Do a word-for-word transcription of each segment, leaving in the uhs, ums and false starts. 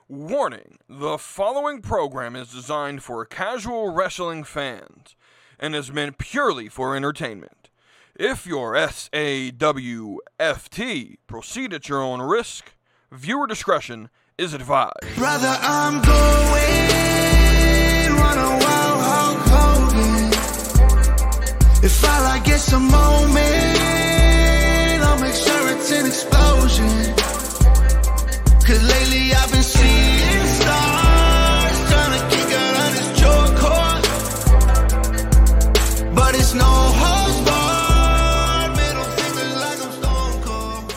Warning, the following program is designed for casual wrestling fans and is meant purely for entertainment. If you're S A W F T, proceed at your own risk. Viewer discretion is advised. Brother, I'm going run a wild Hulk Hogan. If I like get some moment, I'll make sure it's an explosion. Cause lately I've been seeing stars trying to kick out on this joy cord. But it's no holds barred. Middle fingers like I'm Stone Cold.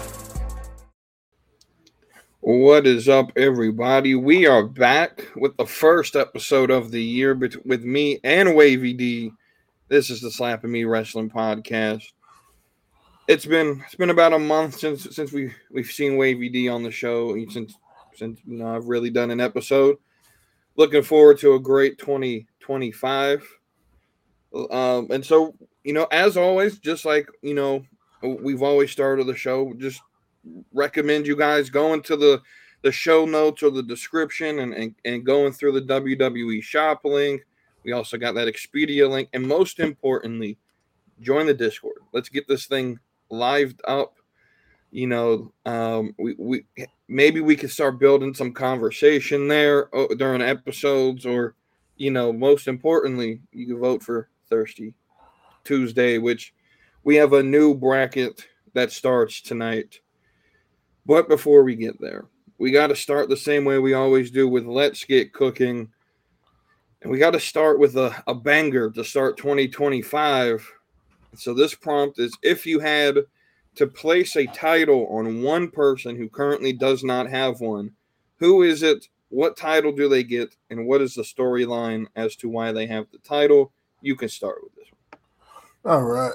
What is up, everybody? We are back with the first episode of the year bet- with me and Wavy D. This is the Slapping Me Wrestling Podcast. It's been it's been about a month since since we we've seen Wavy D on the show. Since since you know I've really done an episode. Looking forward to a great twenty twenty-five. Um, and so you know, as always, just like you know, we've always started the show. Just recommend you guys going to the the show notes or the description and and, and going through the W W E shop link. We also got that Expedia link, and most importantly, join the Discord. Let's get this thing lived up. You know, um, we, we maybe we could start building some conversation there during episodes, or you know, most importantly, you can vote for Thirsty Tuesday, which we have a new bracket that starts tonight. But before we get there, we got to start the same way we always do with Let's Get Cooking, and we got to start with a, a banger to start twenty twenty-five. So this prompt is, if you had to place a title on one person who currently does not have one, who is it, what title do they get, and what is the storyline as to why they have the title? You can start with this one. All right.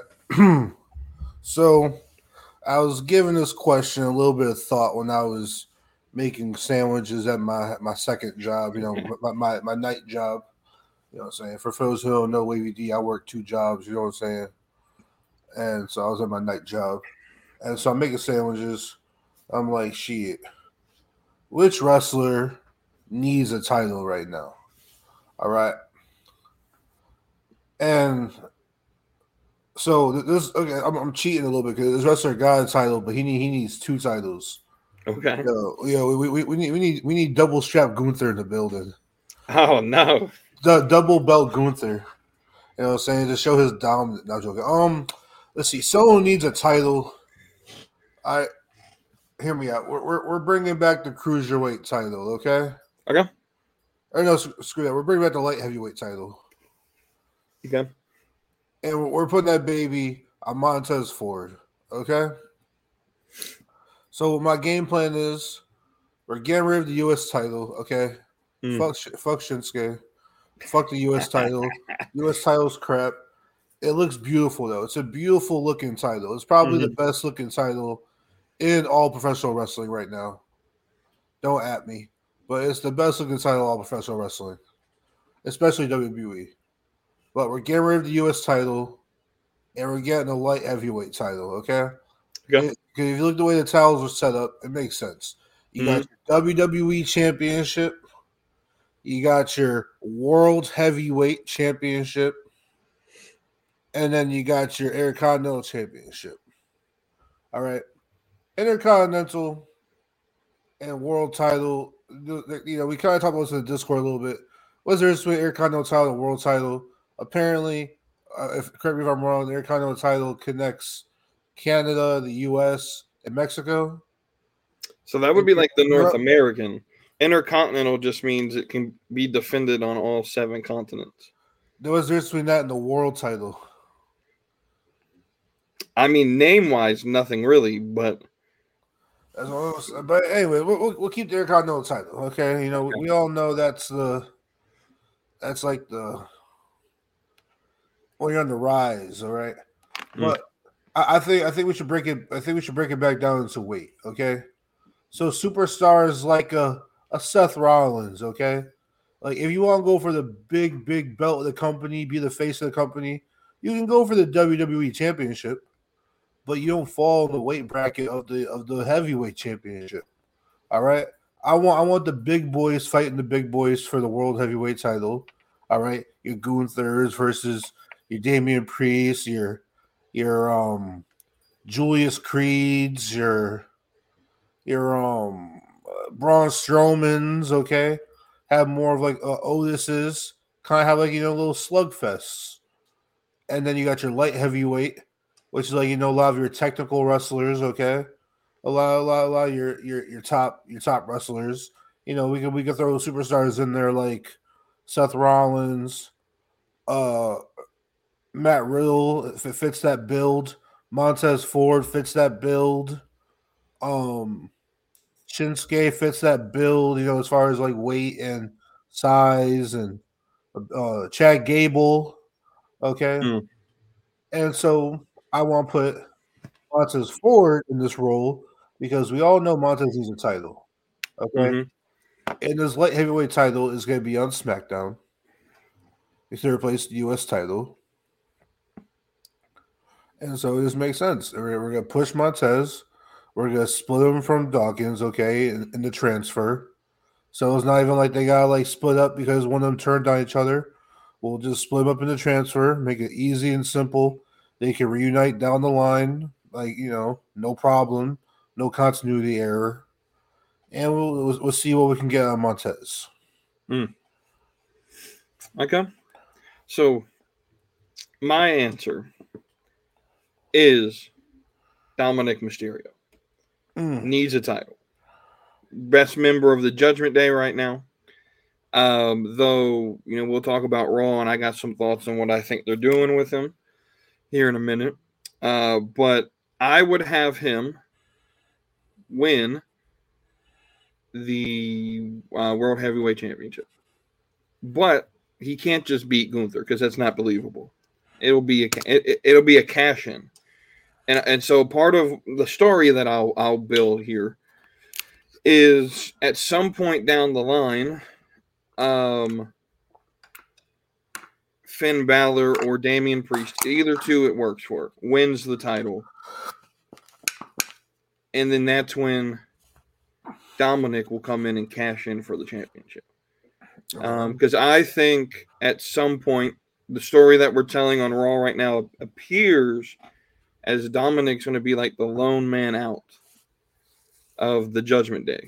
So I was giving this question a little bit of thought when I was making sandwiches at my my second job, you know, my, my, my night job. You know what I'm saying? For those who don't know Wavy D, I work two jobs, you know what I'm saying? And so I was at my night job. And so I'm making sandwiches. I'm like, shit, which wrestler needs a title right now? All right. And so this, okay, I'm, I'm cheating a little bit because this wrestler got a title, but he need, he needs two titles. Okay. So, you know, we, we, we need we need we need double strap Gunther in the building. Oh no. The double belt Gunther. You know what I'm saying? To show his dominance. Not joking. Um, let's see. Someone needs a title. I hear me out. We're we're, we're bringing back the cruiserweight title. Okay. Okay. Or no, screw that. We're bringing back the light heavyweight title. Okay. And we're, we're putting that baby on Montez Ford. Okay. So my game plan is, we're getting rid of the U S title. Okay. Mm. Fuck fuck Shinsuke. Fuck the U S title. U S title's crap. It looks beautiful, though. It's a beautiful looking title. It's probably mm-hmm. the best looking title in all professional wrestling right now. Don't at me. But it's the best looking title in all professional wrestling, especially W W E. But we're getting rid of the U S title, and we're getting a light heavyweight title, okay? Because okay. if you look at the way the titles are set up, it makes sense. You mm-hmm. got your W W E Championship. You got your World Heavyweight Championship. And then you got your Intercontinental Championship. All right. Intercontinental and World title. You know, we kind of talked about this in the Discord a little bit. What's the difference between Intercontinental title and World title? Apparently, uh, if correct me if I'm wrong, the Intercontinental title connects Canada, the U S, and Mexico. So that would be like the North American. Intercontinental just means it can be defended on all seven continents. There was difference between that and the world title. I mean, name-wise, nothing really, but... That's what was, but anyway, we'll, we'll keep the Intercontinental title, okay? You know, okay. we all know that's the... That's like the... When you're on the rise, all right? Mm. But I, I think I think we should break it I think we should break it back down into weight, okay? So superstars like a... a Seth Rollins, okay? Like, if you want to go for the big, big belt of the company, be the face of the company, you can go for the W W E Championship, but you don't fall in the weight bracket of the of the heavyweight championship. All right? I want I want the big boys fighting the big boys for the world heavyweight title. All right, your Gunther's versus your Damian Priest, your your um Julius Creeds, your your um uh, Braun Strowman's. Okay, have more of like uh, Otis's. Kind of have like you know little slugfests, and then you got your light heavyweight, which is like you know a lot of your technical wrestlers. Okay, a lot, a lot, a lot of your your your top your top wrestlers. You know, we can we can throw superstars in there like Seth Rollins, uh, Matt Riddle if it fits that build. Montez Ford fits that build. Um, Shinsuke fits that build. You know, as far as like weight and size, and uh, Chad Gable. Okay, Mm. and so I want to put Montez Ford in this role because we all know Montez needs a title. Okay. Mhm. And this light heavyweight title is going to be on SmackDown. It's to replace the U S title. And so it just makes sense. We're, we're going to push Montez. We're going to split him from Dawkins, okay, in, in the transfer. So it's not even like they got to like split up because one of them turned on each other. We'll just split them up in the transfer, make it easy and simple. They can reunite down the line, like, you know, no problem, no continuity error. And we'll, we'll, we'll see what we can get on Montez. Mm. Okay. So my answer is Dominic Mysterio. Mm. Needs a title. Best member of the Judgment Day right now. Um, though, you know, we'll talk about Raw, and I got some thoughts on what I think they're doing with him here in a minute. Uh, but I would have him win the uh, World Heavyweight Championship. But he can't just beat Gunther because that's not believable. It'll be a it, it'll be a cash in, and and so part of the story that I'll I'll build here is at some point down the line, um, Finn Balor or Damian Priest, either two it works for, wins the title, and then that's when Dominic will come in and cash in for the championship. Because um, I think at some point, the story that we're telling on Raw right now appears as Dominic's going to be like the lone man out of the Judgment Day.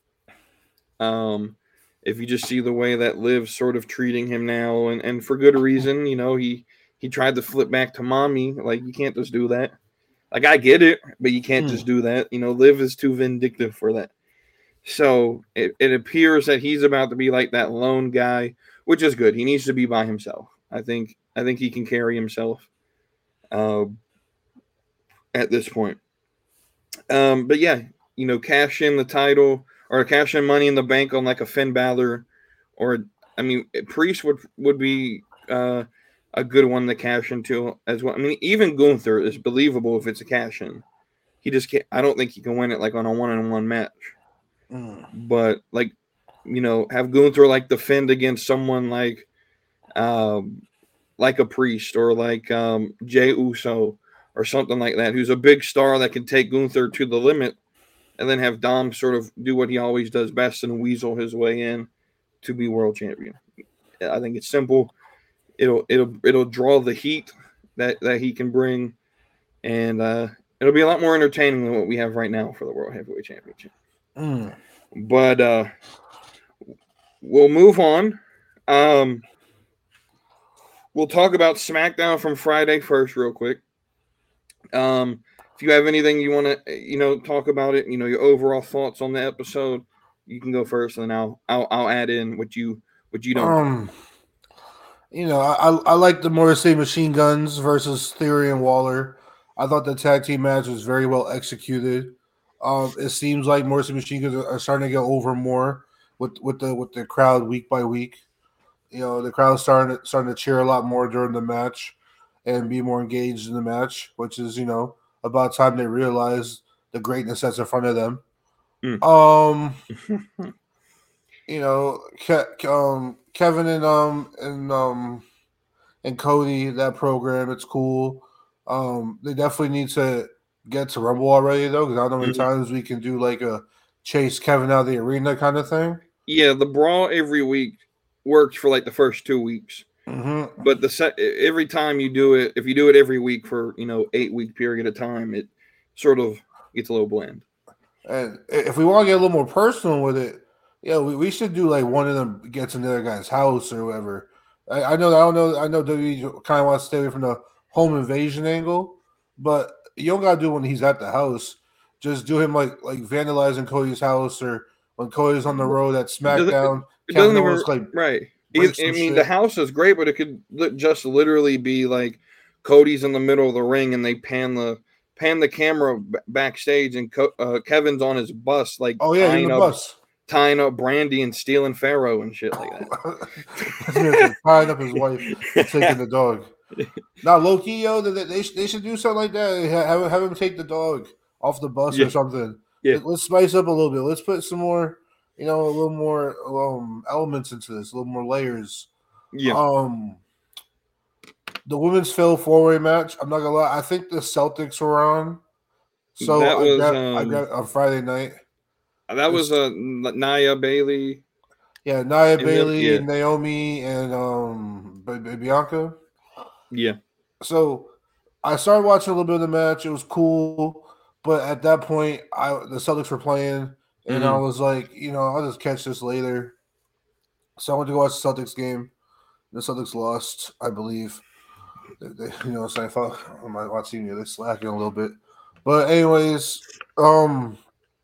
Um, if you just see the way that Liv's sort of treating him now, and, and for good reason, you know, he, he tried to flip back to mommy. Like, you can't just do that. Like, I get it, but you can't mm. just do that. You know, Liv is too vindictive for that. So it, it appears that he's about to be like that lone guy, which is good. He needs to be by himself. I think I think he can carry himself uh, at this point. Um, but yeah, you know, cash in the title or cash in Money in the Bank on like a Finn Balor, or I mean, Priest would would be uh, a good one to cash into as well. I mean, even Gunther is believable if it's a cash in. He just can't. I don't think he can win it like on a one on one match. Mm. But like, you know, have Gunther like defend against someone like, um, like a Priest or like um, Jey Uso or something like that, who's a big star that can take Gunther to the limit, and then have Dom sort of do what he always does best and weasel his way in to be world champion. I think it's simple. It'll it'll it'll draw the heat that that he can bring, and uh, it'll be a lot more entertaining than what we have right now for the World Heavyweight Championship. Mm. But uh, we'll move on. Um, we'll talk about SmackDown from Friday first, real quick. Um, if you have anything you want to, you know, talk about it, you know, your overall thoughts on the episode, you can go first, and then I'll I'll, I'll add in what you what you don't. Um, you know, I I like the Morrissey Machine Guns versus Theory and Waller. I thought the tag team match was very well executed. Um, it seems like Morrissey Machine Guns are starting to get over more with, with the with the crowd week by week. You know, the crowd's starting to, starting to cheer a lot more during the match and be more engaged in the match, which is, you know, about time they realize the greatness that's in front of them. Mm. Um, you know, Ke- um, Kevin and um and um and Cody, that program, it's cool. Um, they definitely need to get to Rumble already, though, because I don't know how many times we can do like a chase Kevin out of the arena kind of thing. Yeah, the brawl every week worked for like the first two weeks. Mm-hmm. But the set, every time you do it, if you do it every week for, you know, eight week period of time, it sort of gets a little bland. And if we want to get a little more personal with it, yeah, we, we should do like one of them gets in the other guy's house or whatever. I, I know I don't know I know W W E kind of wants to stay away from the home invasion angle, but you don't gotta do it when he's at the house. Just do him like like vandalizing Cody's house, or when Cody's on the road at SmackDown. It doesn't even Owens, like, right. break I, I some mean, shit. the house is great, but it could li- just literally be like Cody's in the middle of the ring, and they pan the pan the camera b- backstage, and Co- uh, Kevin's on his bus, like Oh yeah, in tying the up, bus. tying up Brandy and stealing Pharaoh and shit like that. Tying up his wife and taking the dog. Now, Loki, yo, they, they, they should do something like that. Have, have him take the dog off the bus Yeah. or something. Yeah. Let's spice up a little bit. Let's put some more, you know, a little more um, elements into this, a little more layers. Yeah, Um, the women's fatal four-way match. I'm not gonna lie. I think the Celtics were on, so That I was, grabbed, I um, grabbed on Friday night. that was uh, Nia Bailey. Yeah, Nia then- Bailey, yeah. Naomi, and um, B- B- Bianca. Yeah, So I started watching a little bit of the match. It was cool, but at that point, I the Celtics were playing, and I Mhm. was like, you know, I'll just catch this later. So I went to go watch the Celtics game. The Celtics lost, I believe. They, they, you know, so I thought on my watching you, they're slacking a little bit. But anyways, um,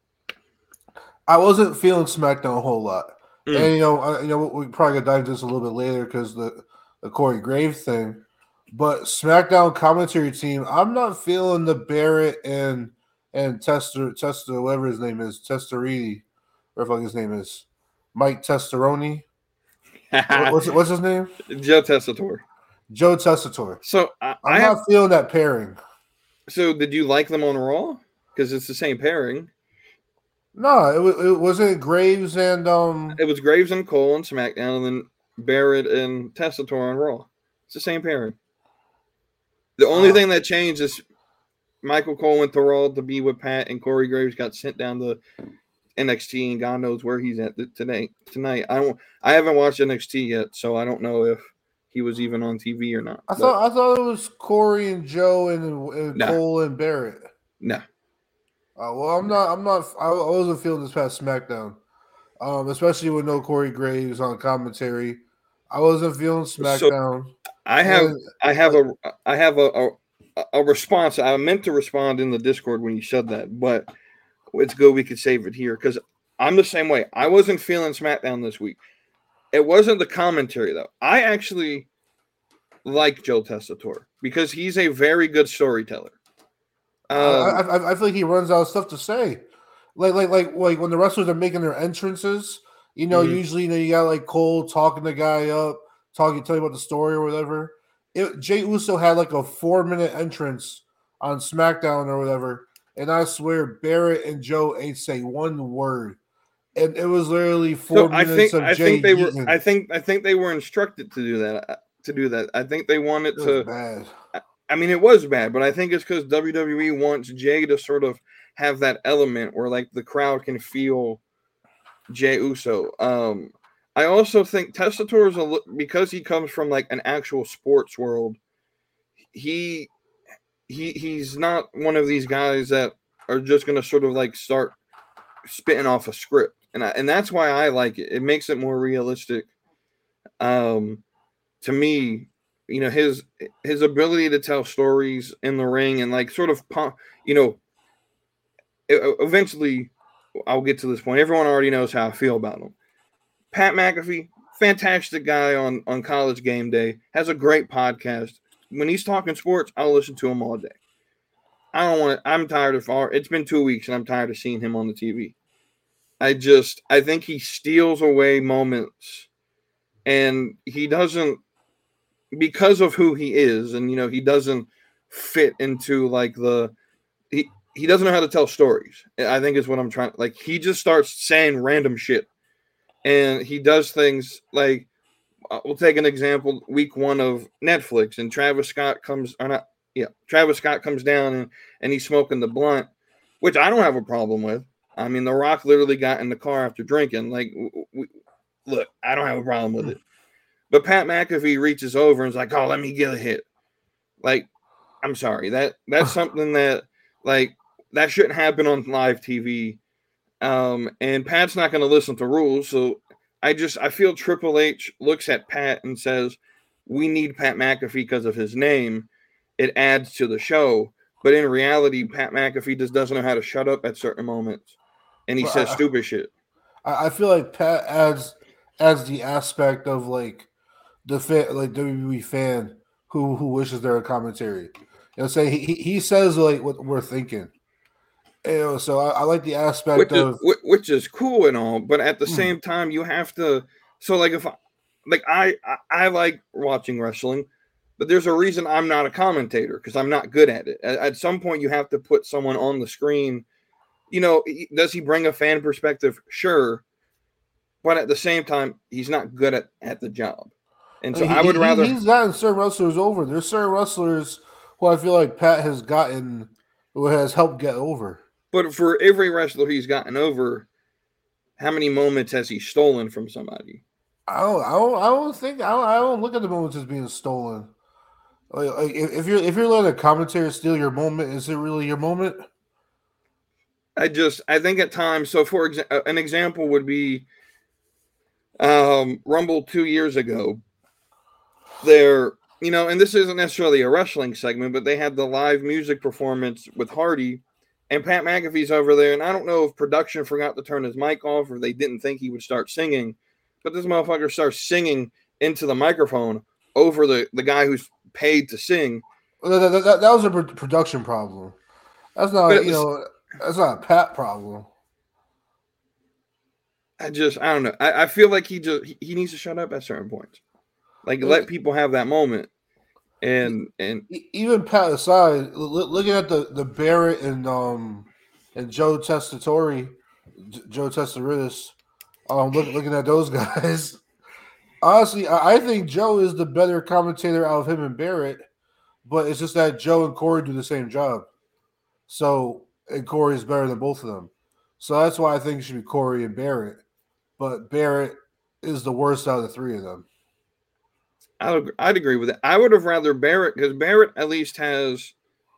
I wasn't feeling SmackDown a whole lot, Mm. and you know, I, you know, we probably gonna dive into this a little bit later because the the Corey Graves thing. But SmackDown commentary team, I'm not feeling the Barrett and and Tester Tester whatever his name is, Testerini, whatever the fuck his name is, Mike Testeroni. What- what's what's his name? Joe Tessitore. Joe Tessitore. So I, I'm I have. not feeling that pairing. So did you like them on Raw? Because it's the same pairing. No, it, wa- it wasn't Graves and um. It was Graves and Cole on SmackDown, and then Barrett and Tessitore on Raw. It's the same pairing. The only Oh. thing that changed is Michael Cole went to Raw to be with Pat, and Corey Graves got sent down to N X T, and God knows where he's at th- today. Tonight, I don't. I haven't watched N X T yet, so I don't know if he was even on T V or not. I But thought I thought it was Corey and Joe and, and Nah. Cole and Barrett. no. Uh, well, I'm not. I'm not. I, I wasn't feeling this past SmackDown, um, especially with no Corey Graves on commentary. I wasn't feeling SmackDown. I have. And- I have a. I have a, a. A response. I meant to respond in the Discord when you said that, but it's good we could save it here because I'm the same way. I wasn't feeling SmackDown this week. It wasn't the commentary though. I actually like Joe Tessitore because he's a very good storyteller. Um, I, I, I feel like he runs out of stuff to say. Like, like, like, like when the wrestlers are making their entrances, you know, Mhm. usually you know you got like Cole talking the guy up, talking, telling about the story or whatever. It, Jay Uso had like a four minute entrance on SmackDown or whatever, and I swear Barrett and Joe ain't say one word, and it was literally four so I minutes think of I Jay think they were Eaton. I think I think they were instructed to do that uh, to do that. I think they wanted It was to. bad. I mean, it was bad, but I think it's because W W E wants Jay to sort of have that element where like the crowd can feel Jay Uso. Um, I also think Tessitore is a li- because he comes from like an actual sports world. He he he's not one of these guys that are just gonna sort of like start spitting off a script, and I, and that's why I like it. It makes it more realistic. Um, to me, you know, his his ability to tell stories in the ring and like sort of pump, you know, e- eventually I'll get to this point. Everyone already knows how I feel about him. Pat McAfee, fantastic guy on on College Game Day, has a great podcast. When he's talking sports, I'll listen to him all day. I don't want to, I'm tired of our, it's been two weeks and I'm tired of seeing him on the T V. I just, I think he steals away moments and he doesn't, because of who he is, and, you know, he doesn't fit into like the, he, he doesn't know how to tell stories. I think is what I'm trying, like, he just starts saying random shit. And he does things like, uh, we'll take an example, week one of Netflix, and Travis Scott comes, or not, yeah, Travis Scott comes down and, and he's smoking the blunt, which I don't have a problem with. I mean, The Rock literally got in the car after drinking. Like, we, look, I don't have a problem with it. But Pat McAfee reaches over and is like, oh, let me get a hit. Like, I'm sorry. That That's something that, like, that shouldn't happen on live T V. Um, and Pat's not going to listen to rules. So I just, I feel Triple H looks at Pat and says, we need Pat McAfee because of his name. It adds to the show. But in reality, Pat McAfee just doesn't know how to shut up at certain moments. And he Well, says I- stupid shit. I, I feel like Pat adds adds the aspect of like the fan, like W W E fan who who wishes they're a commentary. You know, say he he says like what we're thinking. You know, so I, I like the aspect Which is, of whi- which is cool and all, but at the Mm. same time, you have to. So, like, if I, like I, I, I like watching wrestling, but there's a reason I'm not a commentator because I'm not good at it. At, at some point, you have to put someone on the screen. You know, he- does he bring a fan perspective? Sure, but at the same time, he's not good at, at the job. And so he- I would he- rather. he's gotten certain wrestlers over. There's certain wrestlers who I feel like Pat has gotten who has helped get over. But for every wrestler he's gotten over, how many moments has he stolen from somebody? I don't, I don't, I don't think I don't, I don't look at the moments as being stolen. Like, like if, if you're if you're letting a commentator steal your moment, is it really your moment? I just, I think at times, so for example, an example would be um, Rumble two years ago. There, you know, and this isn't necessarily a wrestling segment, but they had the live music performance with Hardy, and Pat McAfee's over there. And I don't know if production forgot to turn his mic off or they didn't think he would start singing, but this motherfucker starts singing into the microphone over the, the guy who's paid to sing. That, that, that, that was a pro- production problem. That's not, But it you was- know, that's not a Pat problem. I just, I don't know. I, I feel like he just, he, he needs to shut up at certain points. Like, let people have that moment. And, and E- Even Pat aside, l- l- looking at the, the Barrett and um and Joe Testatori, J- Joe Testaridis, um, look, looking at those guys, honestly, I, I think Joe is the better commentator out of him and Barrett, but it's just that Joe and Corey do the same job. So, and Corey is better than both of them. So that's why I think it should be Corey and Barrett. But Barrett is the worst out of the three of them. I'd, I'd agree with it. I would have rather Barrett, because Barrett at least has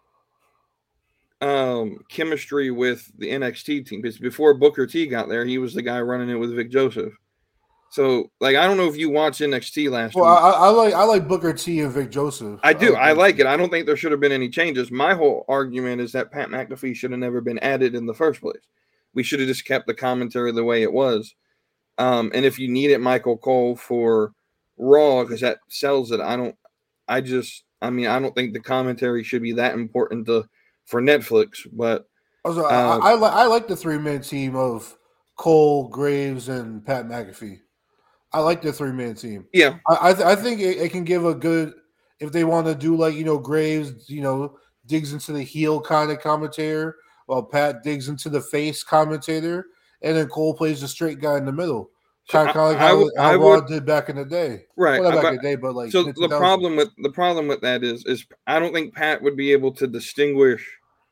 um, chemistry with the N X T team. Because before Booker T got there, he was the guy running it with Vic Joseph. So, like, I don't know if you watched N X T last Well, week. I, I like I like Booker T and Vic Joseph. I do. I both. like it. I don't think there should have been any changes. My whole argument is that Pat McAfee should have never been added in the first place. We should have just kept the commentary the way it was. Um, and if you needed Michael Cole for Raw, because that sells it, I don't. I just. I mean, I don't think the commentary should be that important to for Netflix. But Also, uh, I, I, li- I like the three man team of Cole, Graves, and Pat McAfee. I like the three man team. yeah, I I, th- I think it, it can give a good if they want to do like you know Graves, you know digs into the heel kind of commentator, while Pat digs into the face commentator, and then Cole plays the straight guy in the middle, kind of I- like I how, would- how I Raw would- did back in the day. right. Well, not back but- in the day, but like so mid- the two thousands. problem with the problem with that is is I don't think Pat would be able to distinguish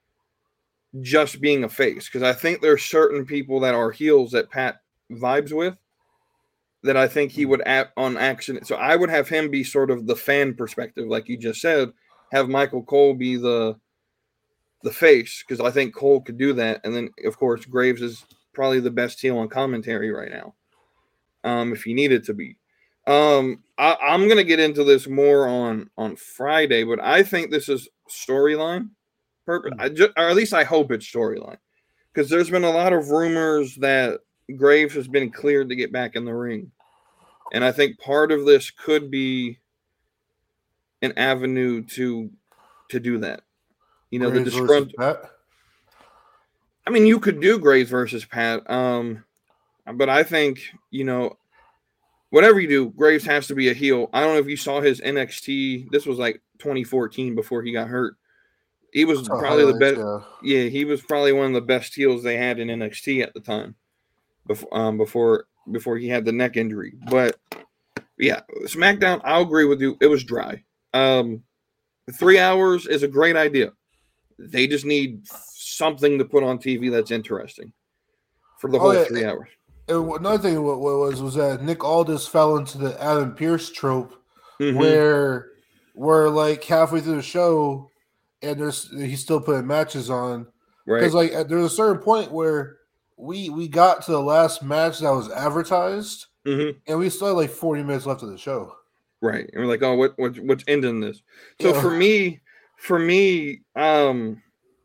just being a face, because I think there's certain people that are heels that Pat vibes with that I think he would act on action. So I would have him be sort of the fan perspective, like you just said, have Michael Cole be the the face, because I think Cole could do that. And then of course Graves is probably the best heel on commentary right now. Um, if he needed to be. Um, I, I'm gonna get into this more on on Friday, but I think this is storyline purpose. I just, or at least I hope it's storyline, because there's been a lot of rumors that Graves has been cleared to get back in the ring, and I think part of this could be an avenue to to do that. You know, Graves the versus disgrunt- Pat. I mean, you could do Graves versus Pat, um, but I think, you know, whatever you do, Graves has to be a heel. I don't know if you saw his N X T. This was like twenty fourteen before he got hurt. He was Oh, probably the highlights, best. yeah. Yeah, he was probably one of the best heels they had in N X T at the time. Before, um, before before he had the neck injury. But yeah, SmackDown, I'll agree with you. It was dry. Um, three hours is a great idea. They just need something to put on T V that's interesting. for the Oh, whole yeah. three hours. And another thing what, what was was that Nick Aldis fell into the Adam Pearce trope, Mm-hmm. where we're like halfway through the show, and there's he's still putting matches on. Right. Because like there's a certain point where we we got to the last match that was advertised, Mm-hmm. and we still had like forty minutes left of the show. Right. And we're like, oh, what, what what's ending this? So Yeah. for me, for me, um,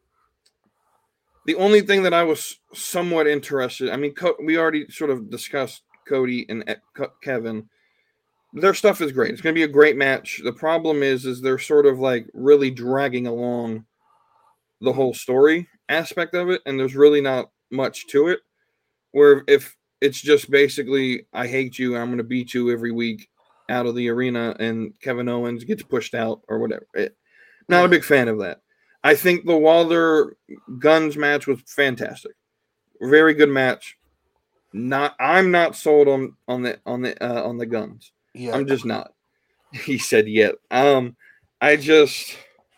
the only thing that I was somewhat interested, I mean, Co- we already sort of discussed Cody and e- Kevin. Their stuff is great. It's going to be a great match. The problem is, is they're sort of like really dragging along the whole story aspect of it, and there's really not much to it. Where if it's just basically, I hate you, I'm going to beat you every week out of the arena, and Kevin Owens gets pushed out or whatever. It, not a big fan of that. I think the Wilder Guns match was fantastic. Very good match. Not, I'm not sold on on the on the uh, on the Guns. Yeah. I'm just not. He said yet. Um, I just,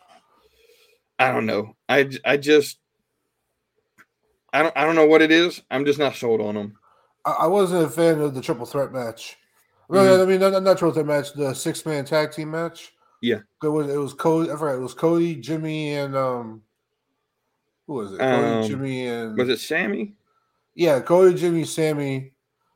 I don't know. I, I just, I don't I don't know what it is. I'm just not sold on them. I, I wasn't a fan of the triple threat match. No, Mhm. I mean not, not triple threat match. The six man tag team match. Yeah. It was it was Cody. I forgot, it was Cody, Jimmy, and um, who was it? Cody, Um, Jimmy, and Was it Sammy? yeah, Cody, Jimmy, Sammy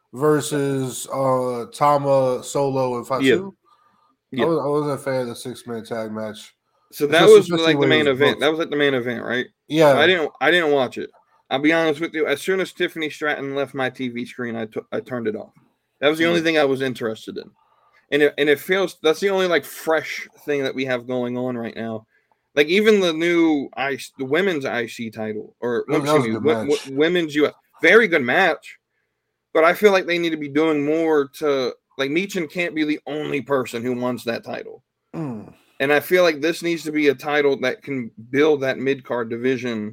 versus uh Tama, Solo, and Fatu. Yeah. I, was, I wasn't a fan of the six man tag match. So that Especially- was especially like the when it main was event. booked. That was like the main event, right? Yeah, I didn't I didn't watch it. I'll be honest with you. As soon as Tiffany Stratton left my T V screen, I t- I turned it off. That was the only thing I was interested in. And it, and it feels that's the only like fresh thing that we have going on right now. Like even the new I the women's I C title or That was excuse a me, good wo- match. wo- women's U S very good match. But I feel like they need to be doing more to like Meechin can't be the only person who wants that title. Mm. And I feel like this needs to be a title that can build that mid card division.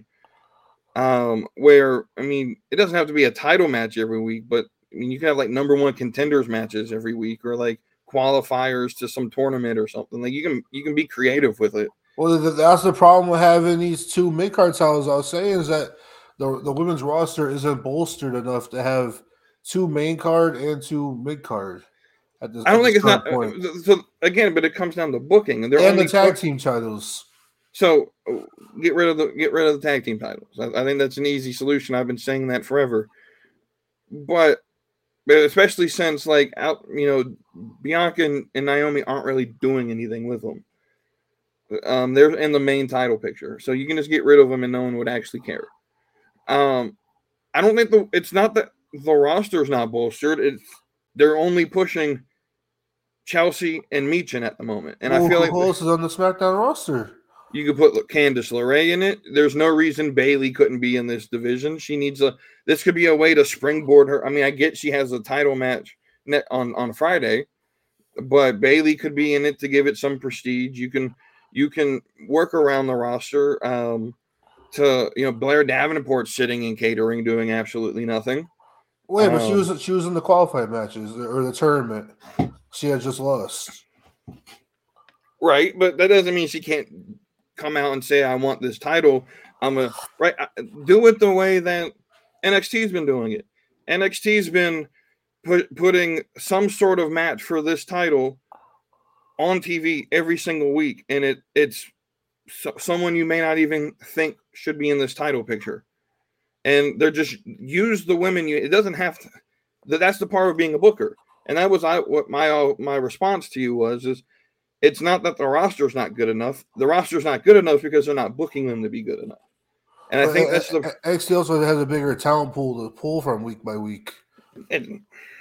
Um, where I mean, it doesn't have to be a title match every week, but I mean, you can have like number one contenders matches every week, or like qualifiers to some tournament or something. Like you can you can be creative with it. Well, th- that's the problem with having these two mid card titles. I was saying is that the the women's roster isn't bolstered enough to have two main card and two mid card. At this, I don't at think this it's not. current point. uh, So again, but it comes down to booking, and they're And only the tag push- team titles. So uh, get rid of the get rid of the tag team titles. I, I think that's an easy solution. I've been saying that forever. But, but especially since like out, you know, Bianca and, and Naomi aren't really doing anything with them. Um, they're in the main title picture, so you can just get rid of them and no one would actually care. Um, I don't think the it's not that the roster is not bolstered. It's they're only pushing Chelsea and Meechin at the moment, and Well, I feel who like else is on the SmackDown roster? you could put Candice LeRae in it. There's no reason Bayley couldn't be in this division. She needs a. This could be a way to springboard her. I mean, I get she has a title match net on on Friday, but Bayley could be in it to give it some prestige. You can you can work around the roster. Um, to you know, Blair Davenport sitting in catering, doing absolutely nothing. Wait, but she Um, was she was in the qualifying matches or the tournament. She had just lost. Right, but that doesn't mean she can't come out and say, "I want this title." I'm a right. Do it the way that N X T's been doing it. N X T's been put, putting some sort of match for this title on T V every single week, and it it's so, someone you may not even think should be in this title picture, and they're just use the women. You it doesn't have to. That's the part of being a booker, and that was I what my uh, my response to you was is. It's not that the roster's not good enough. The roster's not good enough because they're not booking them to be good enough. And I think that's the N X T also has a bigger talent pool to pull from week by week. and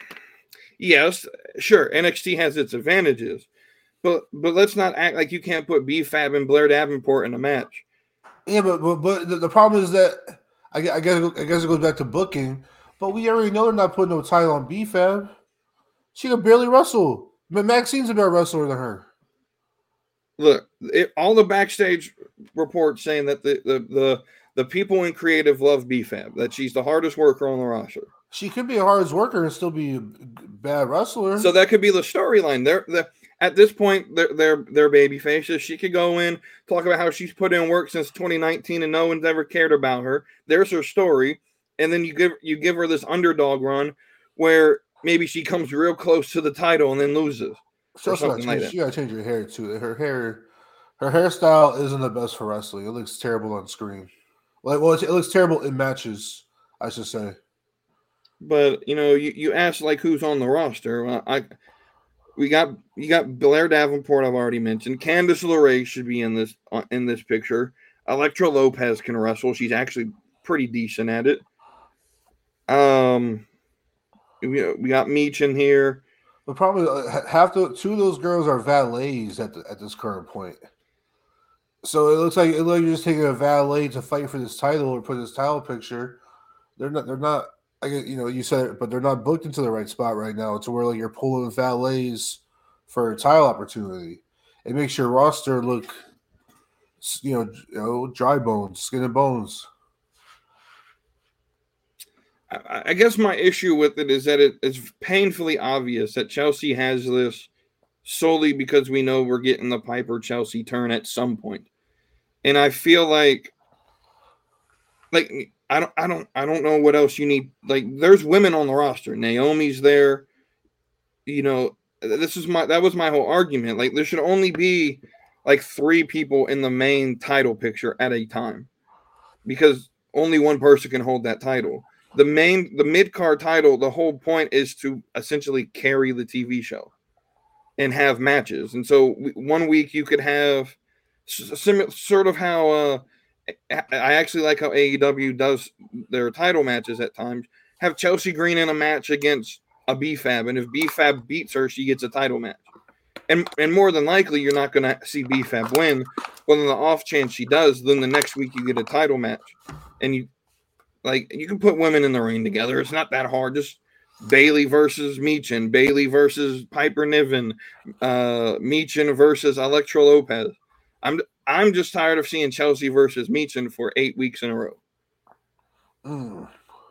yes, sure, N X T has its advantages, but but let's not act like you can't put B Fab and Blair Davenport in a match. Yeah, but but, but the, the problem is that I, gue- I guess I guess it goes back to booking. But we already know they're not putting no title on B Fab. She could barely wrestle. But Maxine's a better wrestler than her. Look, it, all the backstage reports saying that the the the, the people in creative love B Fab, that she's the hardest worker on the roster. She could be a hardest worker and still be a bad wrestler. So that could be the storyline. They're, they're at this point, they're they're they're baby faces. She could go in, talk about how she's put in work since twenty nineteen and no one's ever cared about her. There's her story. and then you give you give her this underdog run where maybe she comes real close to the title and then loses. She also gotta change, she gotta change her hair too. Her hair, her hairstyle isn't the best for wrestling. It looks terrible on screen. Like, well, it looks terrible in matches, I should say. But you know, you, you asked like who's on the roster. Well, I we got you got Blair Davenport. I've already mentioned. Candice LeRae should be in this uh, in this picture. Elektra Lopez can wrestle. She's actually pretty decent at it. Um, we, we got Meech in here. But probably uh, half the two of those girls are valets at the, at this current point. So it looks like it looks like you're just taking a valet to fight for this title or put this title picture. They're not. They're not. I get, you know, you said it, but they're not booked into the right spot right now. To where like you're pulling valets for a title opportunity. It makes your roster look, you know, you know, dry bones, skin and bones. I, I guess my issue with it is that it, it's painfully obvious that Chelsea has this solely because we know we're getting the Piper Chelsea turn at some point. And I feel like, like I don't, I don't, I don't know what else you need. Like, there's women on the roster. Naomi's there. You know, this is my that was my whole argument. Like, there should only be like three people in the main title picture at a time, because only one person can hold that title. The main, the mid card title. The whole point is to essentially carry the T V show and have matches. And so one week you could have sim- sort of how uh, I actually like how A E W does their title matches at times. Have Chelsea Green in a match against a B F A B, and if B F A B beats her, she gets a title match. And and more than likely, you're not going to see B F A B win. But on the off chance she does, then the next week you get a title match. And you like you can put women in the ring together. It's not that hard. Just Bayley versus Meechin, Bayley versus Piper Niven, uh, Meechin versus Elektra Lopez. I'm I'm just tired of seeing Chelsea versus Meechin for eight weeks in a row. Mm.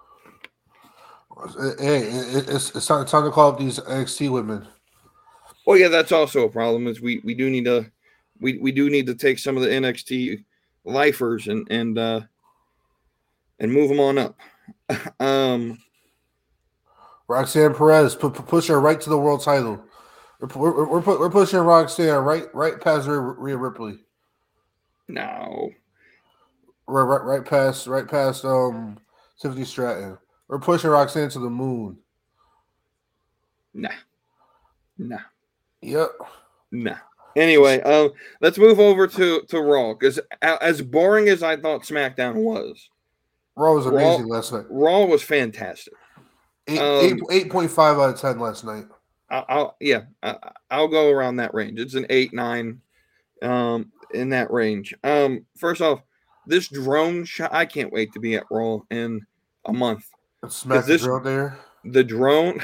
Hey, it's it's time, time to call up these N X T women. Well, yeah, that's also a problem. Is we, we do need to we, we do need to take some of the N X T lifers and and uh, and move them on up. um, Roxanne Perez, pu- push her right to the world title. We're we're, we're, we're pushing Roxanne right right past Rhea Ripley. No, right, right right past right past um Tiffany Stratton. We're pushing Roxanne to the moon. Nah, nah, yep, nah. Anyway, um, let's move over to to Raw, because as boring as I thought SmackDown was, Raw was amazing Raw, last night. Raw was fantastic. Eight, um, eight, eight point five out of ten last night. I'll, I'll yeah, I, I'll go around that range. It's an eight, nine, um, in that range. Um, first off, this drone shot, I can't wait to be at Raw in a month. Smack the drone there. The drone,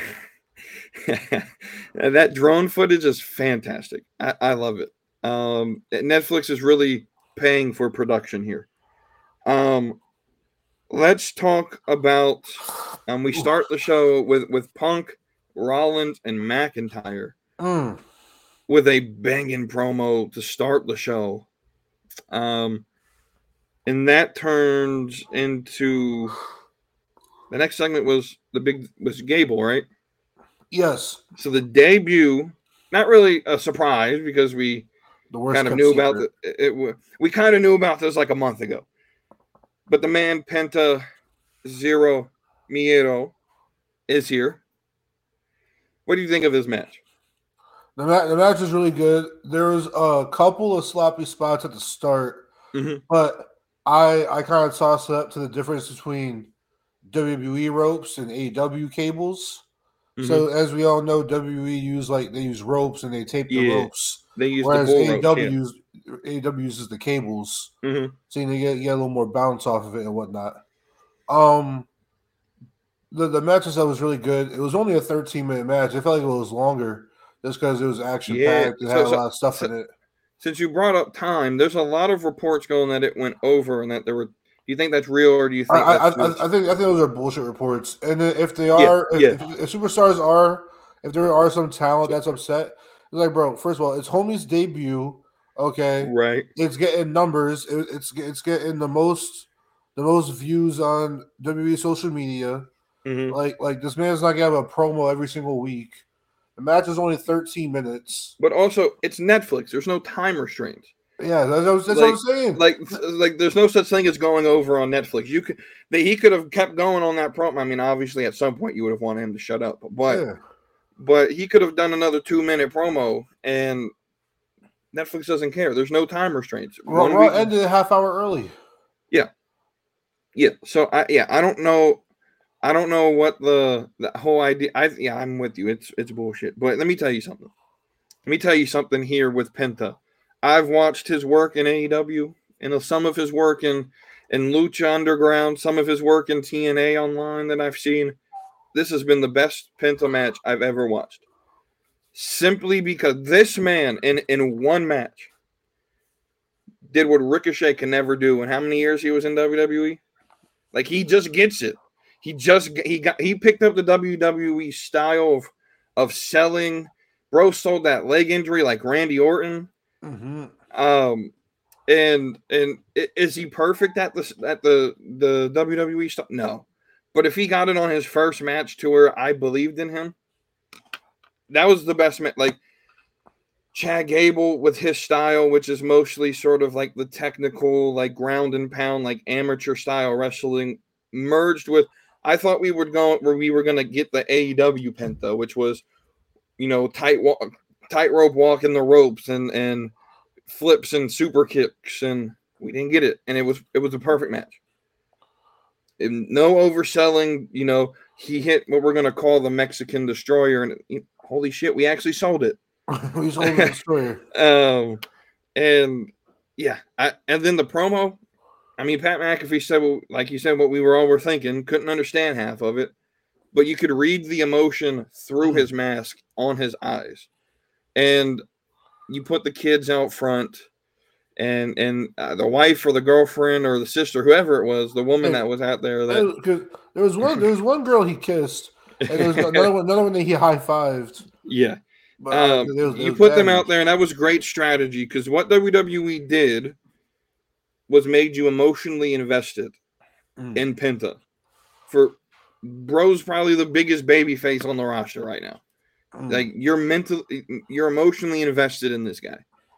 that drone footage is fantastic. I, I love it. Um, Netflix is really paying for production here. Um, let's talk about. Um, we start the show with with Punk, Rollins, and McIntyre mm. with a banging promo to start the show. Um, and that turns into. The next segment was the big was Gable, right? Yes. So the debut, not really a surprise because we kind of knew about the, it, it. We kind of knew about this like a month ago. But the man Penta Zero Miedo is here. What do you think of this match? The, ma- the match is really good. There was a couple of sloppy spots at the start, mm-hmm. but I I kind of tossed it up to the difference between W W E ropes and A E W cables. Mm-hmm. So as we all know, W W E use like they use ropes and they tape the yeah. ropes. They use whereas the bull A E W ropes, use, yeah. A E W uses the cables. Mm-hmm. So you get, you get a little more bounce off of it and whatnot. Um, the the match itself was really good. It was only a thirteen minute match. I felt like it was longer just because it was action packed yeah. and so, had a so, lot of stuff so, in it. Since you brought up time, there's a lot of reports going that it went over and that there were. Do you think that's real, or do you think? I, that's I, I, I think I think those are bullshit reports. And if they are, yeah, if, yeah. If, if superstars are, if there are some talent that's upset, it's like, bro. First of all, it's Homie's debut. Okay, right? It's getting numbers. It, it's it's getting the most the most views on W W E social media. Mhm. Like, like this man's not gonna have a promo every single week. The match is only thirteen minutes. But also, it's Netflix. There's no time restraints. Yeah, that's, that's, that's like, what I'm saying. Like, like, there's no such thing as going over on Netflix. You could, they, he could have kept going on that promo. I mean, obviously, at some point, you would have wanted him to shut up, but, yeah. but he could have done another two minute promo, and Netflix doesn't care. There's no time restraints. Raw, One Raw week- ended a half hour early. Yeah, yeah. So I, yeah, I don't know. I don't know what the, the whole idea. I yeah, I'm with you. It's it's bullshit. But let me tell you something. Let me tell you something here with Penta. I've watched his work in A E W, and some of his work in in Lucha Underground, some of his work in T N A online that I've seen. This has been the best Penta match I've ever watched. Simply because this man in in one match did what Ricochet can never do. And how many years he was in W W E? Like, he just gets it. He just he got he picked up the W W E style of of selling. Bro sold that leg injury like Randy Orton. Mm-hmm. Um, and and is he perfect at the at the the W W E stuff? No, but if he got it on his first match to where I believed in him, that was the best match. Like Chad Gable with his style, which is mostly sort of like the technical, like ground and pound, like amateur style wrestling, merged with. I thought we were going where we were going to get the A E W Penta, which was, you know, tight walk, tightrope walking the ropes and and flips and super kicks, and we didn't get it. And it was it was a perfect match. And no overselling. You know, he hit what we're going to call the Mexican Destroyer, and it, holy shit, we actually sold it. We sold the Destroyer. um, and yeah, I, and then the promo. I mean, Pat McAfee said, well, like you said, what we were all were thinking. Couldn't understand half of it, but you could read the emotion through his mask on his eyes. And you put the kids out front, and and uh, the wife or the girlfriend or the sister, whoever it was, the woman that was out there. That there was one, there was one girl he kissed, and there was another one, another one that he high fived. Yeah, but, uh, um, there was, there you was put damage. them out there, and that was great strategy because what W W E did was made you emotionally invested mm. in Penta. For bro's probably the biggest baby face on the roster right now. Mm. Like you're mentally, you're emotionally invested in this guy.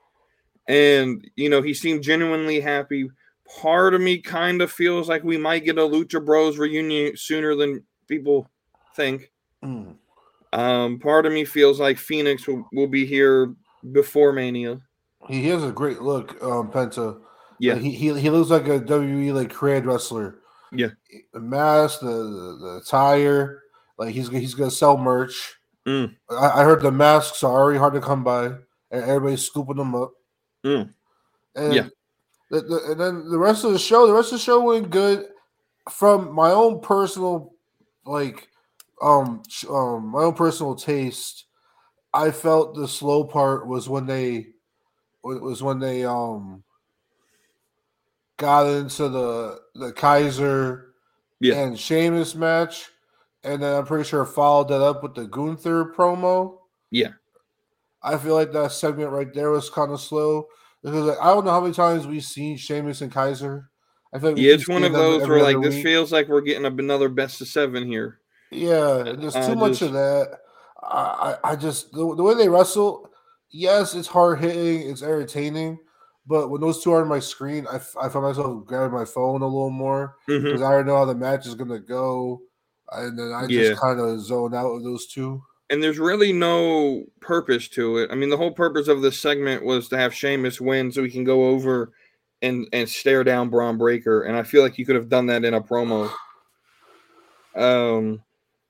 And, you know, he seemed genuinely happy. Part of me kind of feels like we might get a Lucha Bros reunion sooner than people think. Mm. Um, part of me feels like Phoenix will, will be here before Mania. He has a great look, um, Penta. Yeah, like he, he he looks like a W W E like created wrestler. Yeah, the mask, the the, the attire, like he's he's gonna sell merch. Mm. I, I heard the masks are already hard to come by, and everybody's scooping them up. Mm. And yeah, the, the, and then the rest of the show, the rest of the show went good. From my own personal, like, um, um, my own personal taste, I felt the slow part was when they was when they um. got into the the Kaiser yeah. and Sheamus match, and then I'm pretty sure followed that up with the Gunther promo. Yeah, I feel like that segment right there was kind of slow because like, I don't know how many times we've seen Sheamus and Kaiser. I feel like yeah, it's one of those where like this week. feels like we're getting another best of seven here. Yeah, there's too I much just, of that. I I, I just the, the way they wrestle. Yes, it's hard hitting, it's entertaining. But when those two are on my screen, I, I find myself grabbing my phone a little more because mm-hmm. I already know how the match is going to go. And then I yeah. just kind of zone out with those two. And there's really no purpose to it. I mean, the whole purpose of this segment was to have Sheamus win so he can go over and, and stare down Braun Breaker. And I feel like you could have done that in a promo. Um,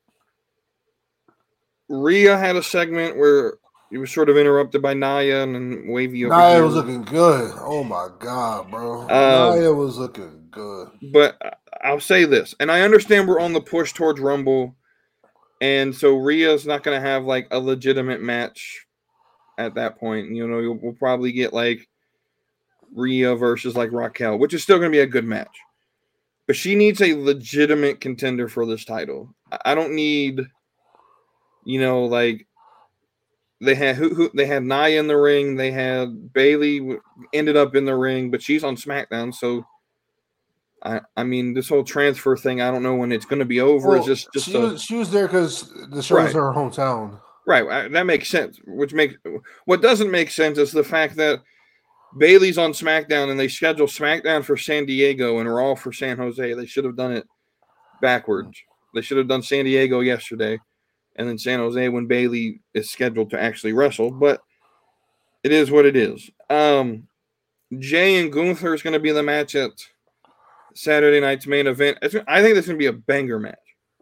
Rhea had a segment where he was sort of interrupted by Nia and then Wavy over Nia here. was looking good. Oh, my God, bro. Um, Nia was looking good. But I'll say this, and I understand we're on the push towards Rumble, and so Rhea's not going to have, like, a legitimate match at that point. You know, we'll probably get, like, Rhea versus, like, Raquel, which is still going to be a good match. But she needs a legitimate contender for this title. I don't need, you know, like, They had who, who they had Nia in the ring. They had Bayley ended up in the ring, but she's on SmackDown. So I, I mean, this whole transfer thing, I don't know when it's going to be over. Well, It's just, just she a, was she was there because the show was Right. her hometown. right. I- That makes sense. Which makes what doesn't make sense is the fact that Bailey's on SmackDown and they schedule SmackDown for San Diego and Raw for San Jose. They should have done it backwards. They should have done San Diego yesterday and then San Jose when Bailey is scheduled to actually wrestle. But it is what it is. Um, Jay and Gunther is going to be the match at Saturday night's main event. It's, I think this is going to be a banger match.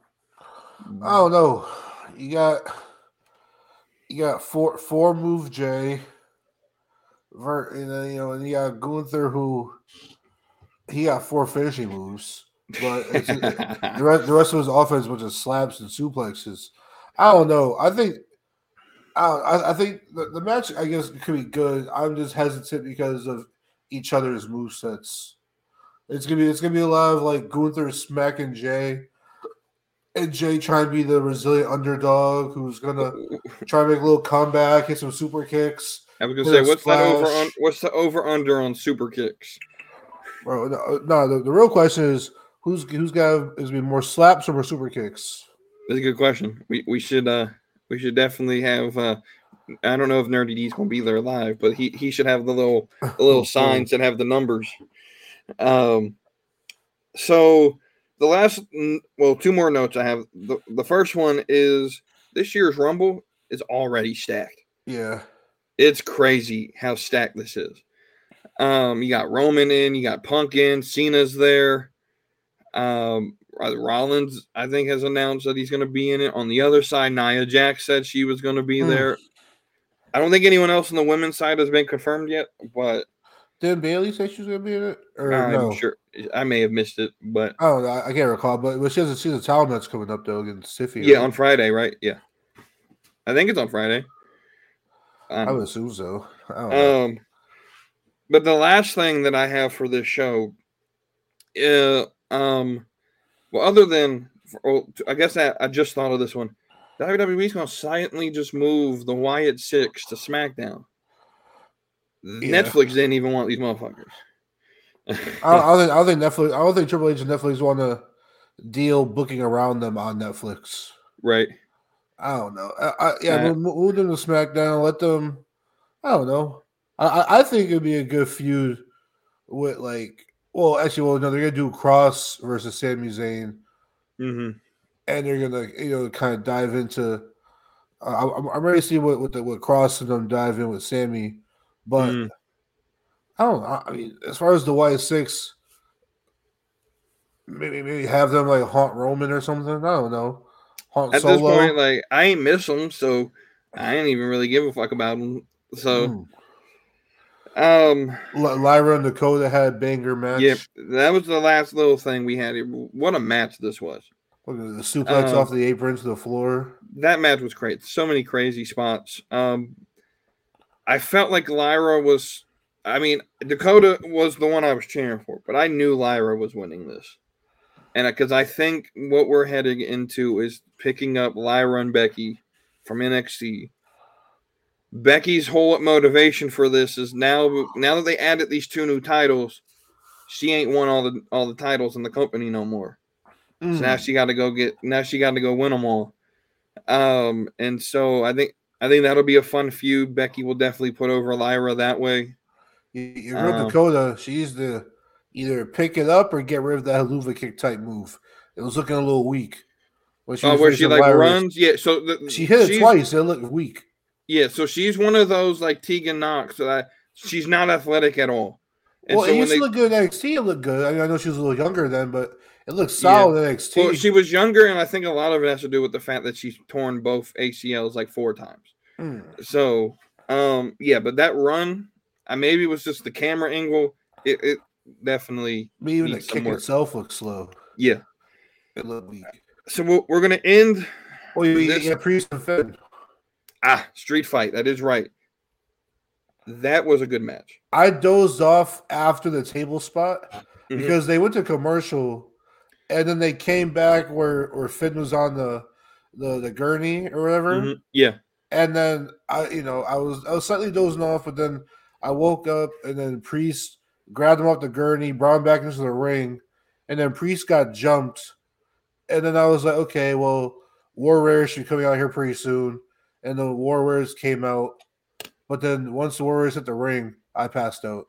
I don't know. You got you got four four move Jay. Ver, and then, you know, and you got Gunther who he got four finishing moves, but it's, the, rest, the rest of his offense was just slaps and suplexes. I don't know. I think I I, I think the, the match I guess could be good. I'm just hesitant because of each other's movesets. It's gonna be it's gonna be a lot of like Gunther smacking Jay, and Jay trying to be the resilient underdog who's gonna try to make a little comeback, hit some super kicks. I was gonna Hit a say, what's that over splash. on? What's the over under on super kicks? Bro, no, no the, the real question is who's who's got is be more slaps or more super kicks? That's a good question. We we should uh we should definitely have. Uh, I don't know if Nerdy D's gonna be there live, but he he should have the little the little signs that have the numbers. Um, so the last well, two more notes I have. The the first one is this year's Rumble is already stacked. Yeah. It's crazy how stacked this is. Um, you got Roman in, you got Punk in, Cena's there. Um, Rollins, I think, has announced that he's going to be in it. On the other side, Nia Jax said she was going to be Mm. there. I don't think anyone else on the women's side has been confirmed yet, but Did Bailey say she was gonna be in it? Or I'm no? sure I may have missed it. But I don't know. I I can't recall, but, but she has a, she has a title match coming up though against Stiffy. yeah, right? on Friday, right? Yeah, I think it's on Friday. I Um, would assume so. I don't know. Um, but the last thing that I have for this show, uh, um, well, other than, oh, I guess I, I just thought of this one. W W E's going to silently just move the Wyatt Six to SmackDown. Yeah. Netflix didn't even want these motherfuckers. I, I don't think I don't think Netflix. I don't think Triple H and Netflix want to deal booking around them on Netflix. Right. I don't know. I, I, yeah, Uh, move, move them to SmackDown. Let them. I don't know. I, I I think it'd be a good feud with like. Well, actually, well, no, they're gonna do Cross versus Sami Zayn, Mm-hmm. and they're gonna you know kind of dive into. Uh, I'm, I'm ready to see what what, the, what Cross and them dive in with Sammy, but Mhm. I don't. know. I mean, as far as the Wyatt Six, maybe maybe have them like haunt Roman or something. I don't know. Haunt At Solo. this point, like, I ain't miss them, so I ain't even really give a fuck about them. So, Mm. um, L- Lyra and Dakota had a banger match. yeah, that was the last little thing we had. What a match this was. Look at the suplex Um, off the apron to the floor. That match was great. So many crazy spots. Um, I felt like Lyra was. I mean, Dakota was the one I was cheering for, but I knew Lyra was winning this, and because I think what we're heading into is picking up Lyra and Becky from N X T. Becky's whole motivation for this is now now that they added these two new titles, she ain't won all the all the titles in the company no more. So now Mm. she got to go get. Now she got to go win them all. Um, and so I think I think that'll be a fun feud. Becky will definitely put over Lyra that way. You, you girl Um, Dakota, she's the either pick it up or get rid of that haluva kick type move. It was looking a little weak. When Oh, was where she facing like Lyra. runs, yeah. So the, She hit it she's- twice. It looked weak. Yeah, so she's one of those like Tegan Knox that I, she's not athletic at all. And Well, so it when used they, to look good in N X T. It looked good. I mean, I know she was a little younger then, but it looked solid in N X T. well, she was younger, and I think a lot of it has to do with the fact that she's torn both A C Ls like four times. Mm. So, um, yeah, but that run, I maybe it was just the camera angle. It, it definitely Maybe even the needs some kick work. itself looked slow. Yeah. It looked weak. So we're, we're gonna end. Oh, you This- yeah, Priest and Finn. Ah, street fight. That is right. That was a good match. I dozed off after the table spot Mhm. because they went to commercial, and then they came back where where Finn was on the the, the gurney or whatever, Mhm. Yeah. and then I you know I was I was slightly dozing off, but then I woke up and then Priest grabbed him off the gurney, brought him back into the ring, and then Priest got jumped, and then I was like, okay, well, War Raiders should be coming out here pretty soon, and the War Raiders came out, but then once the War Raiders hit the ring, I passed out.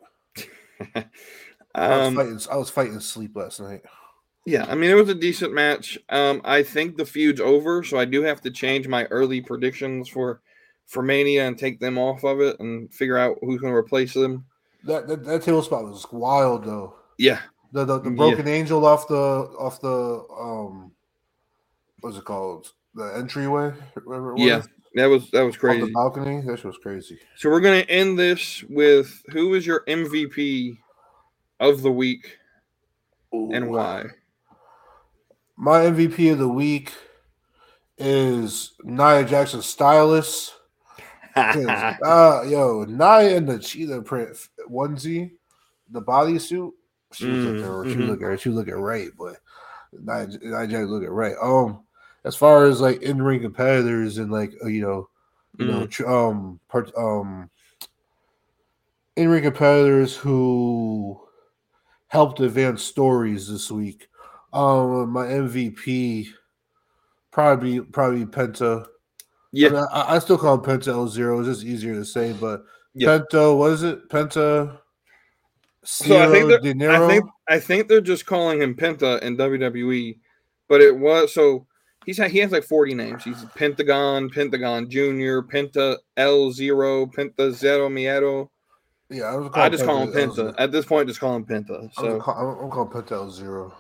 I was Um, fighting. I was fighting sleep last night. yeah, I mean, it was a decent match. Um, I think the feud's over, so I do have to change my early predictions for for Mania and take them off of it and figure out who's going to replace them. That, that that table spot was wild though. Yeah, The the, the Yeah. broken angel off the off the um, what's it called? The entryway. Whatever it was. yeah, that was that was Off crazy. the balcony. That shit was crazy. So we're going to end this with who is your M V P of the week and Ooh. why? My M V P of the week is Nia Jackson Stylist. uh, yo, Nia in the cheetah print onesie, the bodysuit. She was Mm, looking, she mhm. was looking, she was looking right, but Nia, Nia Jackson looking right. Um, as far as like in ring competitors and like uh, you know, you know, tr- um, part um, in ring competitors who helped advance stories this week. Um, my M V P probably probably Penta. Yeah, I, mean, I, I still call him Penta L Zero. It's just easier to say, but Yeah. Penta, what is it? Penta So I think Ciro they're- De I Niro. think I think they're just calling him Penta in W W E, but it was so he's had, he has like forty names. He's Pentagon, Pentagon Junior, Penta L Zero, Penta Zero Miero. yeah, I, was I just call him L Penta. Zero. At this point, just call him Penta. I'm, So call, I'm, I'm calling Penta L Zero.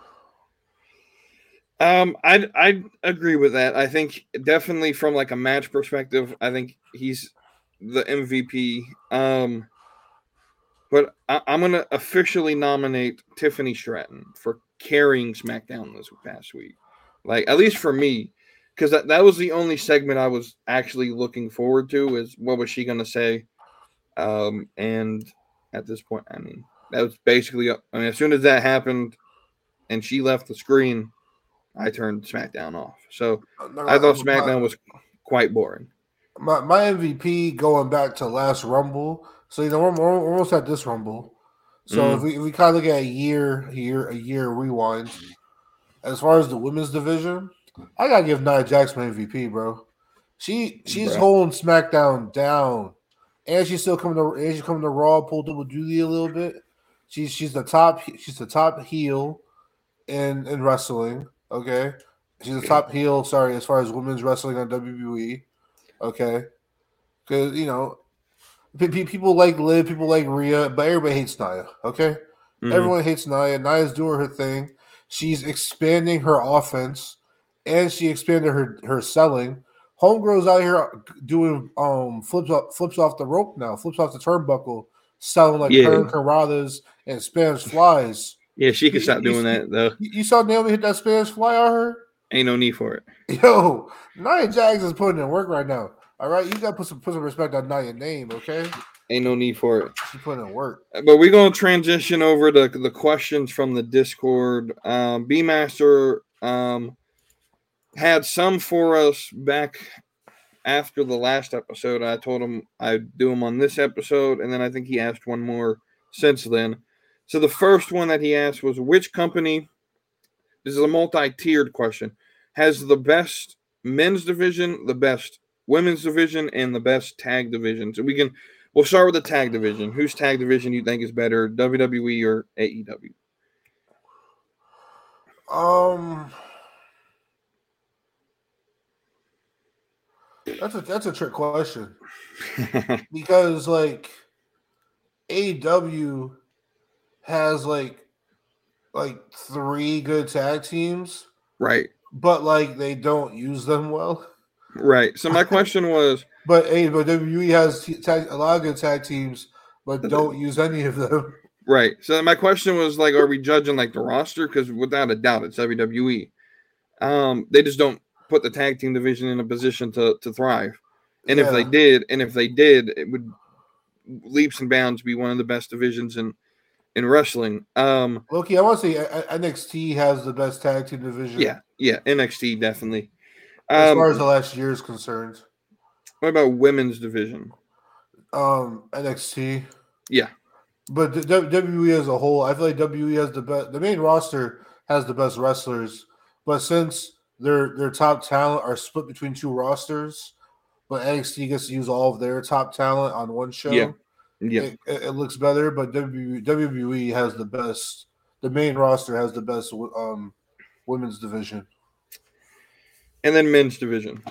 um, I I agree with that. I think definitely from like a match perspective, I think he's the M V P. Um, but I, I'm gonna officially nominate Tiffany Stratton for carrying SmackDown this past week. Like at least for me, because that, that was the only segment I was actually looking forward to. Is what was she gonna say? Um, and at this point, I mean, that was basically. I mean, as soon as that happened, and she left the screen, I turned SmackDown off. So I thought SmackDown was quite boring. My my M V P going back to last Rumble. So you know we're, we're almost at this Rumble. So Mm. if we if we kind of look at a year year a year rewind, as far as the women's division, I gotta give Nia Jax my M V P, bro. She she's Bruh. holding SmackDown down, and she's still coming to and she's coming to Raw, pull double duty a little bit. She's she's the top she's the top heel in in wrestling. Okay, she's the top heel. Sorry, as far as women's wrestling on W W E. Okay, because you know pe- pe- people like Liv, people like Rhea, but everybody hates Nia. Okay, Mhm. everyone hates Nia. Nia's doing her thing. She's expanding her offense, and she expanded her her selling. Homegirl's out here doing um flips off, flips off the rope now, flips off the turnbuckle, selling like Yeah. Kern Carradas and Spanish flies. Yeah, she can You- stop you- doing that though. You, you saw Naomi hit that Spanish fly on her? Ain't no need for it. Yo, Nia Jax is putting in work right now. All right, you gotta put some put some respect on Nia's name, okay? Ain't no need for it. She's putting in work. But we're gonna transition over to the questions from the Discord. Um, B Master um, had some for us back after the last episode. I told him I'd do them on this episode, and then I think he asked one more since then. So the first one that he asked was, which company, this is a multi-tiered question, has the best men's division, the best women's division, and the best tag division? So we can, we'll start with the tag division. Whose tag division you think is better, W W E or A E W? Um, that's a that's a trick question because like A E W has like like three good tag teams, Right, but like they don't use them well. right. So my question was, But A but W W E has t- tag, a lot of good tag teams, but don't use any of them. right. So my question was like, are we judging like the roster? Because without a doubt, it's W W E. Um, they just don't put the tag team division in a position to to thrive. And if they Yeah. did, and if they did, it would leaps and bounds be one of the best divisions in in wrestling. Um, Loki, I want to say uh, N X T has the best tag team division. yeah, yeah, N X T definitely. as Um, far as the last year is concerned. what about women's division? Um, N X T, Yeah, but the W W E as a whole, I feel like W W E has the best. The main roster has the best wrestlers, but since their their top talent are split between two rosters, but N X T gets to use all of their top talent on one show. Yeah. Yeah. It, it, it looks better, but W W E has the best. The main roster has the best um, women's division. And then men's division.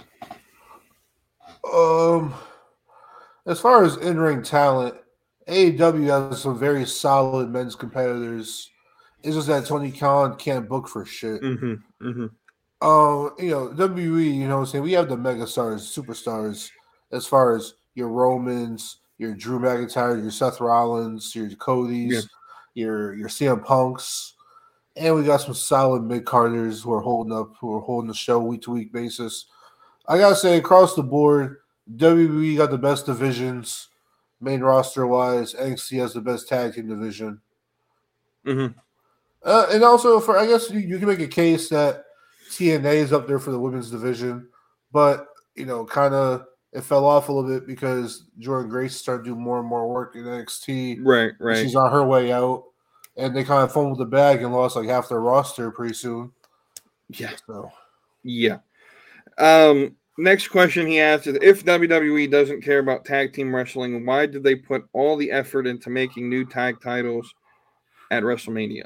Um, as far as in-ring talent, A E W has some very solid men's competitors. It's just that Tony Khan can't book for shit. Mm-hmm. Mm-hmm. Um, you know, W W E, you know what I'm saying? We have the mega stars, superstars, as far as your Romans, your Drew McIntyre, your Seth Rollins, your Cody's, Yeah. your your C M Punks, and we got some solid mid carders who are holding up, who are holding the show week to week basis. I gotta say, across the board, W W E got the best divisions, main roster wise. N X T has the best tag team division, Mm-hmm. uh, and also for I guess you, you can make a case that T N A is up there for the women's division, but you know, kind of it fell off a little bit because Jordan Grace started doing more and more work in N X T. Right, right. She's on her way out, and they kind of fumbled the bag and lost like half their roster pretty soon. Yeah. So, Yeah. Um, next question he asked is, if W W E doesn't care about tag team wrestling, why did they put all the effort into making new tag titles at WrestleMania?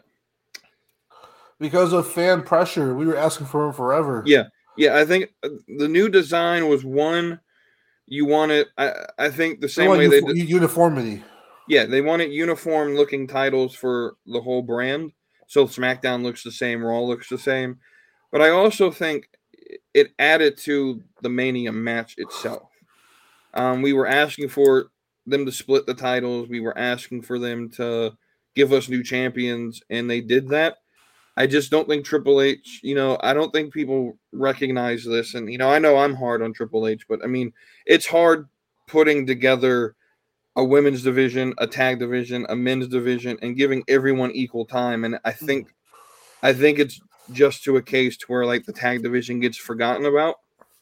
because of fan pressure, we were asking for them forever. Yeah. Yeah, I think the new design was one you wanted. I, I think the They same want way they uni- did. uniformity. Yeah, they wanted uniform looking titles for the whole brand. So SmackDown looks the same, Raw looks the same. But I also think it added to the Mania match itself. Um, we were asking for them to split the titles. We were asking for them to give us new champions, and they did that. I just don't think Triple H, you know, I don't think people recognize this. And, you know, I know I'm hard on Triple H, but I mean, it's hard putting together a women's division, a tag division, a men's division, and giving everyone equal time. And I think, I think it's just to a case to where like the tag division gets forgotten about.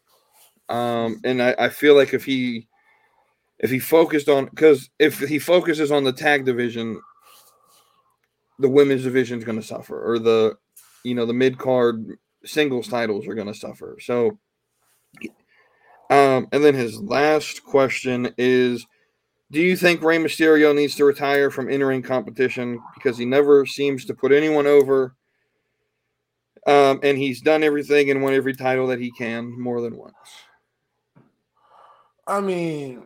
Um, and I, I feel like if he, if he focused on, because if he focuses on the tag division, the women's division is going to suffer, or the, you know, the mid card singles titles are going to suffer. So, um, and then his last question is, do you think Rey Mysterio needs to retire from in-ring competition because he never seems to put anyone over? Um, and he's done everything and won every title that he can more than once. I mean,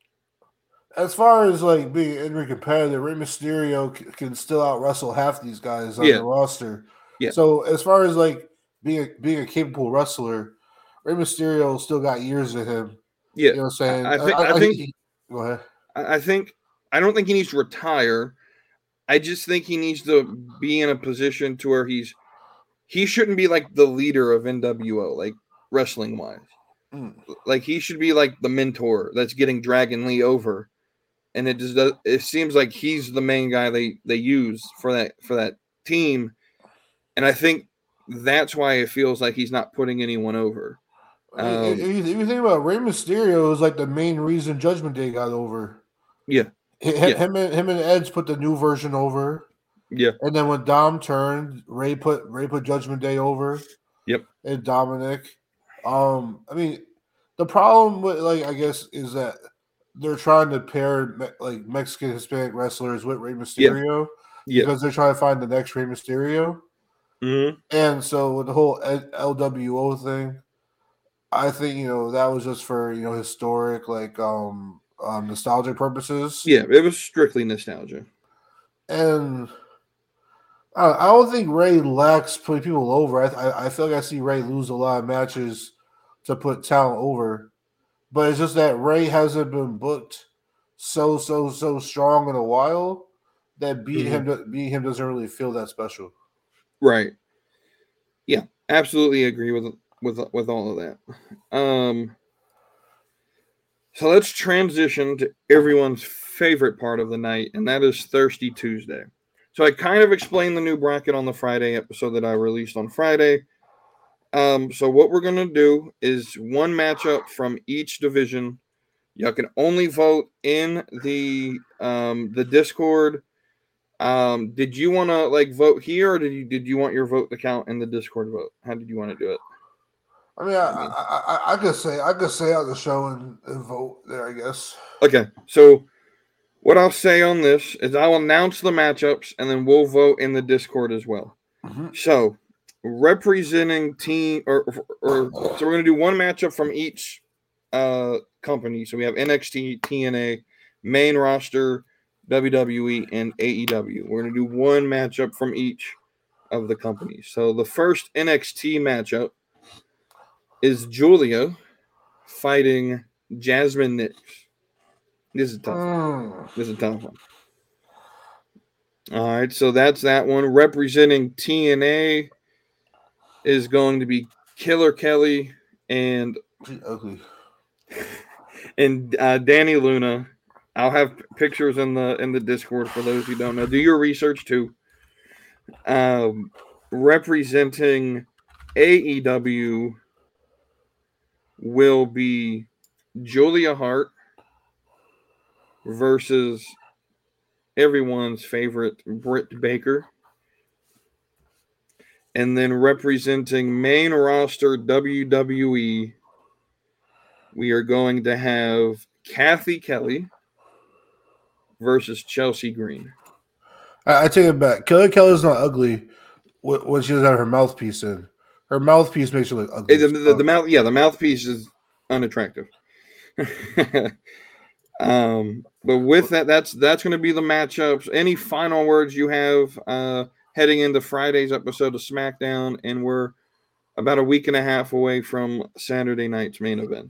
as far as like being an in-ring competitor, Rey Mysterio c- can still out wrestle half these guys on Yeah. the roster. Yeah. So as far as like being a, being a capable wrestler, Rey Mysterio still got years in him. Yeah, You know what I'm saying? I, I think. I, think. he- go ahead. I think. I don't think he needs to retire. I just think he needs to be in a position to where he's. He shouldn't be like the leader of N W O, like wrestling wise. Mm. Like he should be like the mentor that's getting Dragon Lee over, and it just does. It seems like he's the main guy they they use for that for that team, and I think that's why it feels like he's not putting anyone over. I Um, mean, if, you, if you think about it, Rey Mysterio is like the main reason Judgment Day got over. Yeah, H- Yeah. Him and him and Edge put the new version over. yeah, And then when Dom turned, Ray put Ray put Judgment Day over. Yep. And Dominic. Um, I mean, the problem with like I guess is that they're trying to pair me- like Mexican Hispanic wrestlers with Rey Mysterio yeah. because they're trying to find the next Rey Mysterio. Mm-hmm. And so with the whole L W O thing, I think you know that was just for you know historic like um, um nostalgic purposes. Yeah, it was strictly nostalgia. And I I don't think Ray lacks putting people over. I, I I feel like I see Ray lose a lot of matches to put talent over, but it's just that Ray hasn't been booked so so so strong in a while that beat him beat him doesn't really feel that special. Right. Yeah, absolutely agree with with with all of that. Um, so let's transition to everyone's favorite part of the night, and that is Thirsty Tuesday. So I kind of explained the new bracket on the Friday episode that I released on Friday. Um, so what we're going to do is one matchup from each division. You can only vote in the um, the Discord Um, did you want to like vote here, or did you did you want your vote to count in the Discord vote? How did you want to do it? I mean, I, I, I, I could say I could say on the show and, and vote there, I guess. Okay, so what I'll say on this is I'll announce the matchups, and then we'll vote in the Discord as well. Mm-hmm. So, representing team, or, or so we're gonna do one matchup from each uh, company. So we have N X T, T N A, main roster, W W E, and A E W. We're gonna do one matchup from each of the companies. So the first N X T matchup is Julia fighting Jasmine Nix. This is tough. Mm. This is a tough one. All right, so that's that one. Representing T N A is going to be Killer Kelly and She's ugly. and uh, Danny Luna. I'll have pictures in the in the Discord for those who don't know. Do your research too. Um, representing A E W will be Julia Hart versus everyone's favorite Britt Baker. And then representing main roster W W E, we are going to have Kathy Kelly versus Chelsea Green. I, I take it back. Killer Kelly's not ugly when she doesn't have her mouthpiece in. Her mouthpiece makes her look ugly. The, the, the mouth, yeah, the mouthpiece is unattractive. um, but with that, that's that's going to be the matchups. Any final words you have uh, heading into Friday's episode of SmackDown, and we're about a week and a half away from Saturday night's main event.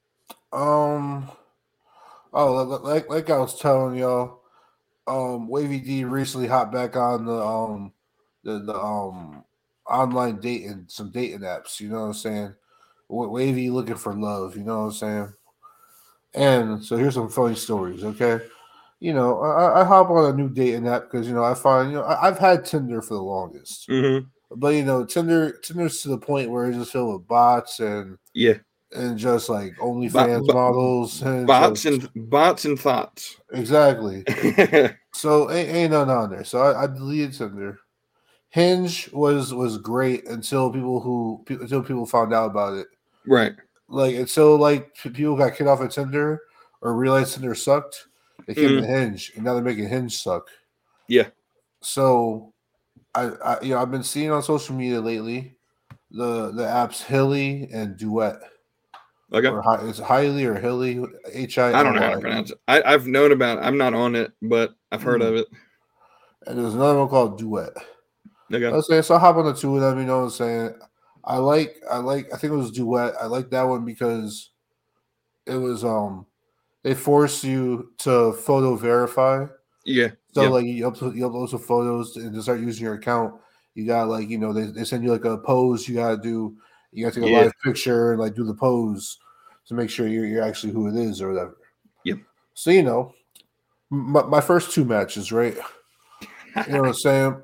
Um. Oh, like like I was telling y'all, um, Wavy D recently hopped back on the um the the um online dating some dating apps. You know what I'm saying? Wavy looking for love. You know what I'm saying? And so here's some funny stories. Okay, you know I, I hop on a new dating app because you know I find you know I, I've had Tinder for the longest, mm-hmm. but you know Tinder Tinder's to the point where it's just filled with bots and yeah. And just like OnlyFans Bo- models, and bots just, and bots and thoughts. Exactly. So ain't, ain't nothing on there. So I, I deleted Tinder. Hinge was was great until people who until people found out about it. Right. Like until like people got kicked off of Tinder or realized Tinder sucked, they came mm. to Hinge, and now they're making Hinge suck. Yeah. So I, I you know I've been seeing on social media lately the the apps Hilly and Duet. Okay. Or hi, is it Hiley or Hilly? H I. I don't know how to pronounce it. I, I've known about it. I'm not on it, but I've heard mm. of it. And there's another one called Duet. Okay. I was saying, so I hop on the two of them. You know what I'm saying? I like, I like, I think it was Duet. I like that one because it was um, they force you to photo verify. Yeah. So yeah. like you upload, you upload some photos and to start using your account. You got like you know they, they send you like a pose. You gotta do. You got to take a yeah. live picture and like do the pose to make sure you're you're actually who it is or whatever. Yep. So you know, my, my first two matches, right? You know what I'm saying?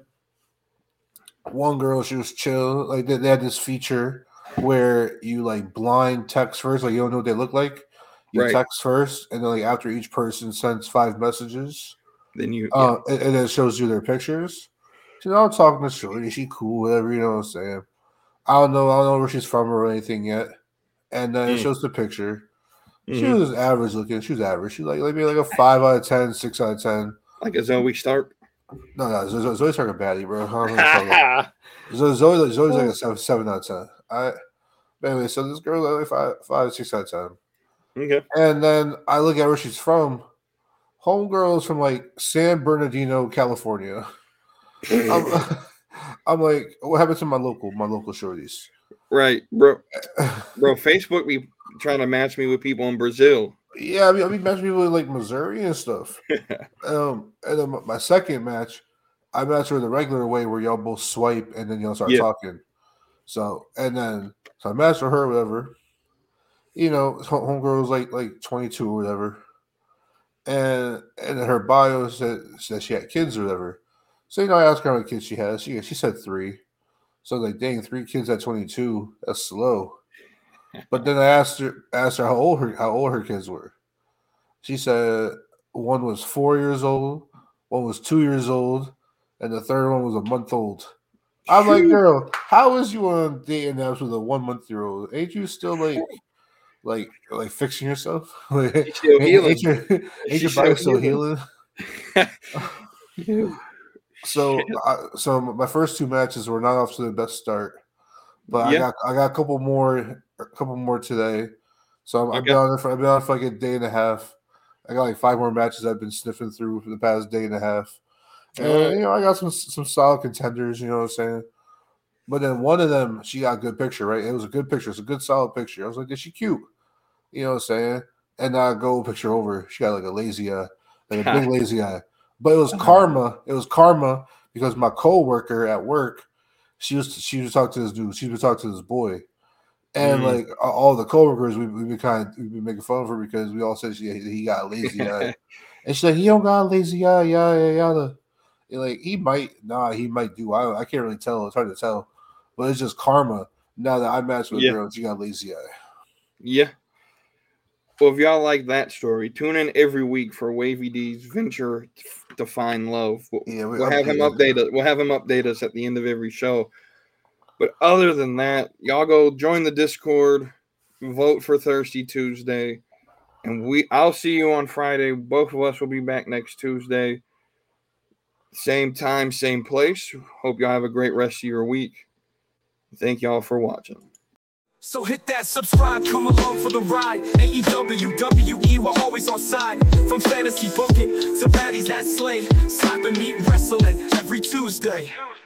One girl, she was chill. Like they, they had this feature where you like blind text first, like you don't know what they look like. You right. text first, and then like after each person sends five messages, then you uh, yeah. and, and then it shows you their pictures. So, you know, I'm talking to Shorty, she cool, whatever. You know what I'm saying? I don't know. I don't know where she's from or anything yet. And then mm. it shows the picture. Mm-hmm. She was average looking. She was average. She like maybe like a five out of ten, six out of ten. Like a Zoe Stark. No, no, Zoe, Zoe Stark a baddie, bro. Zoe, Zoe, Zoe's like a seven, seven out of ten. All right. But anyway, so this girl like five, five, six out of ten. Okay. And then I look at where she's from. Homegirl is from like San Bernardino, California. I'm, I'm like, what happened to my local, my local shorties? Right, bro. Bro, Facebook be trying to match me with people in Brazil. Yeah, I mean, I mean, match people in like Missouri and stuff. um, and then my second match, I matched her the regular way where y'all both swipe and then y'all start yeah. talking. So, and then so I matched with her, whatever. You know, homegirl was like like twenty-two or whatever, and and her bio said said she had kids or whatever. So, you know, I asked her how many kids she has. She she said three. So, like, dang, three kids at twenty-two, that's slow. But then I asked her asked her how old her how old her kids were. She said one was four years old, one was two years old, and the third one was a month old. I'm like, girl, how is you on dating apps with a one month year old? Ain't you still like, like, like fixing yourself? Like, still healing. Ain't, ain't your, ain't your body still healing? so, I, so my first two matches were not off to the best start, but yeah. I got I got a couple more, a couple more today. So I'm, okay. I've been on for I've been on for like a day and a half. I got like five more matches I've been sniffing through for the past day and a half. And, uh, you know, I got some some solid contenders, you know what I'm saying? But then one of them, she got a good picture, right? It was a good picture. It's a good, solid picture. I was like, is she cute? You know what I'm saying? And I go picture over. She got like a lazy eye, like a big lazy eye. But it was karma. It was karma because my coworker at work, she was she was talking to this dude. She was talking to this boy. And mm. like all the coworkers, we we been kind of we been making fun of her because we all said she, he got a lazy eye. And she's like, he don't got a lazy eye, yada yada. Like he might, nah, he might do. I I can't really tell. It's hard to tell, but it's just karma. Now that I matched with yeah. a girl, she got lazy eye. Yeah. Well, if y'all like that story, tune in every week for Wavy D's venture to find love. We'll, yeah, we we'll have him update us. We'll have him update us at the end of every show. But other than that, y'all go join the Discord, vote for Thirsty Tuesday, and we. I'll see you on Friday. Both of us will be back next Tuesday. Same time, same place. Hope y'all have a great rest of your week. Thank y'all for watching. So hit that subscribe, come along for the ride. A E W, W E, we're always on side. From fantasy booking to baddies that slay. Slapping, meat, wrestling every Tuesday.